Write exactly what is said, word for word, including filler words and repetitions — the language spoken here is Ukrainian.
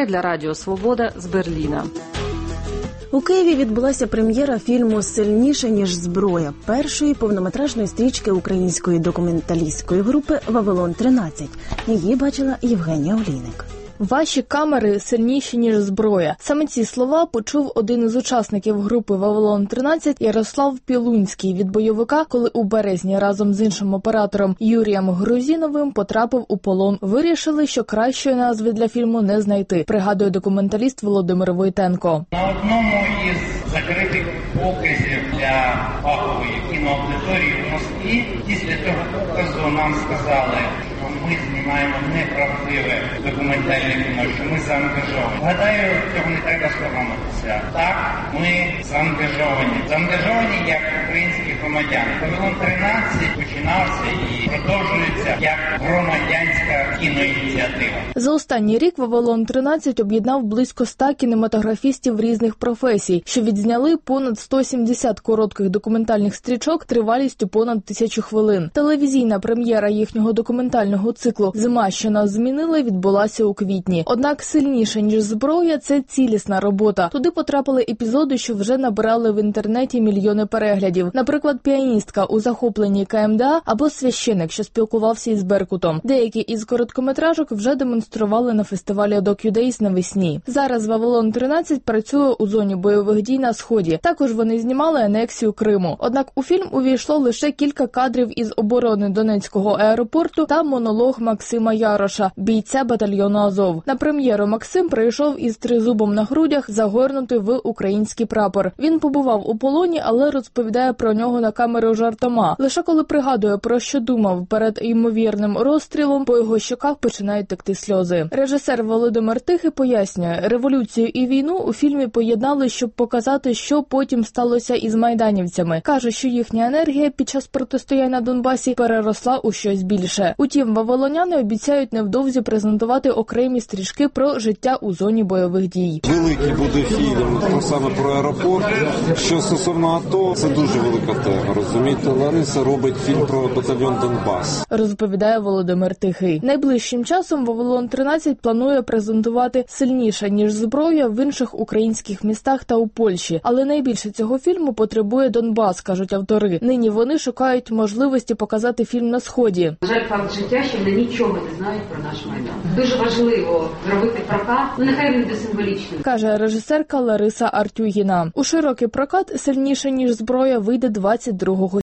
Романська для Радіо Свобода з Берліна. У Києві відбулася прем'єра фільму «Сильніше, ніж зброя» першої повнометражної стрічки української документалістської групи «Вавилон-тринадцять». Її бачила Євгенія Олійник. «Ваші камери сильніші, ніж зброя». Саме ці слова почув один із учасників групи «Вавилон-тринадцять» Ярослав Пілунський від бойовика, коли у березні разом з іншим оператором Юрієм Грузіновим потрапив у полон. Вирішили, що кращої назви для фільму не знайти, пригадує документаліст Володимир Войтенко. На одному із закритих показів для фахової кіноаудиторії в Москві після цього показу нам сказали, що ми знімаємо неправдиве документальне кіно, що ми заангажовані. Гадаю, цього не треба соромитися. Так, ми заангажовані. Заангажовані як українські громадяни. «Вавилон-тринадцять» починався і продовжується як громадянська кіноініціатива. За останній рік «Вавилон-тринадцять» об'єднав близько ста кінематографістів різних професій, що відзняли понад сто сімдесят коротких документальних стрічок тривалістю понад тисячу хвилин. Телевізійна прем'єра їхнього документального циклу «Зима, що нас змінила» відбулася у квітні. Однак «Сильніше, ніж зброя» – це цілісна робота. Туди потрапили епізоди, що вже набирали в інтернеті мільйони переглядів. Наприклад, піаністка у захопленні ка ем де а або священик, що спілкувався із Беркутом. Деякі із короткометражок вже демонстрували на фестивалі DocuDays навесні. Зараз «Вавилон-тринадцять» працює у зоні бойових дій на Сході. Також вони знімали анексію Криму. Однак у фільм увійшло лише кілька кадрів із оборони Донецького аеропорту та монолог Максима Яроша, бійця батальйону «Азов». На прем'єру Максим прийшов із тризубом на грудях, загорнутий в український прапор. Він побував у полоні, але розповідає про нього на камеру жартома. Лише коли пригадує, про що думав перед ймовірним розстрілом, по його щоках починають текти сльози. Режисер Володимир Тихий пояснює, революцію і війну у фільмі поєднали, щоб показати, що потім сталося із майданівцями. Каже, що їхня енергія під час протистояння на Донбасі переросла у щось більше. Утім, вавилоняни обіцяють невдовзі презентувати окремі стрічки про життя у зоні бойових дій. Великий буде фільм саме про аеропорт. Що стосовно АТО, це дуже велика тема, розумієте? Лариса робить фільм про батальйон Донбас, розповідає Володимир Тихий. Найближчим часом «Вавилон-тринадцять» планує презентувати «Сильніше, ніж зброя» в інших українських містах та у Польщі. Але найбільше цього фільму потребує Донбас, кажуть автори. Нині вони шукають можливості показати фільм на Сході. На жаль, факт життя, що вони нічого не знають про наш Майдан. Дуже важливо зробити прокат, ну нехай він буде символічним, каже режисерка Лариса Артюгіна. У широкий прокат «Сильніше, ніж зброя» вийде двадцять другого